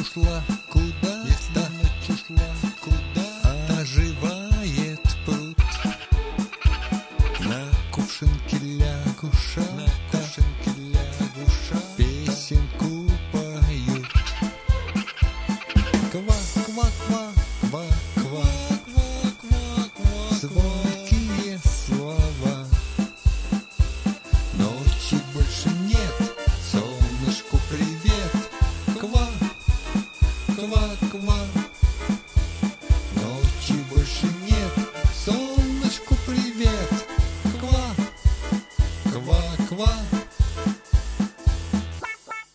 ушла куда-то, ночь ушла куда-то, оживает пруд. На кувшинке лягуша, песенку поют. Ква-ква-ква-ква-ква-ква, звонкие слова. Ночи больше нет, солнышку привет. Ква-ква-ква.